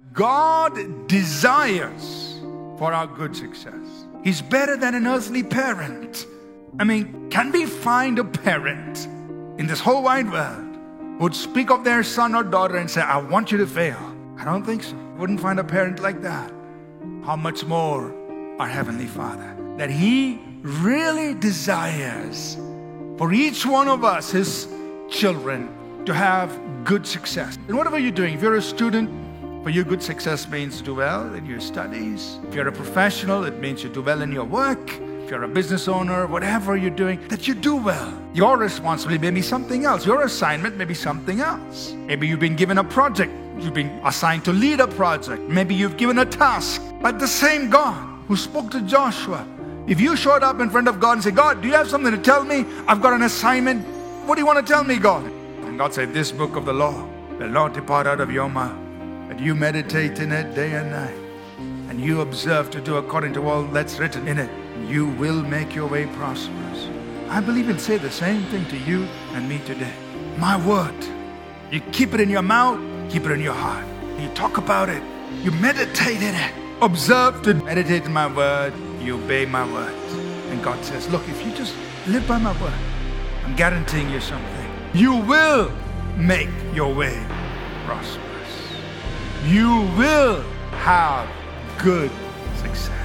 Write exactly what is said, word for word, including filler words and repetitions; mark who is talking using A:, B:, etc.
A: God desires for our good success. He's better than an earthly parent. I mean, can we find a parent in this whole wide world who would speak of their son or daughter and say, I want you to fail? I don't think so. Wouldn't find a parent like that. How much more our Heavenly Father, that He really desires for each one of us, His children, to have good success. And whatever you're doing, if you're a student, for you good success means do well in your studies. If you're a professional, it means you do well in your work. If you're a business owner, whatever you're doing, that you do well. Your responsibility may be something else. Your assignment may be something else. Maybe you've been given a project. You've been assigned to lead a project. Maybe you've given a task. But the same God who spoke to Joshua, if you showed up in front of God and said, God, do you have something to tell me? I've got an assignment. What do you want to tell me, God? And God said, this book of the law will not depart out of your mouth, but you meditate in it day and night, and you observe to do according to all that's written in it. You will make your way prosperous. I believe He'll say the same thing to you and me today. My word, you keep it in your mouth, keep it in your heart. You talk about it, you meditate in it. Observe to meditate in my word, you obey my words. And God says, look, if you just live by my word, I'm guaranteeing you something. You will make your way prosperous. You will have good success.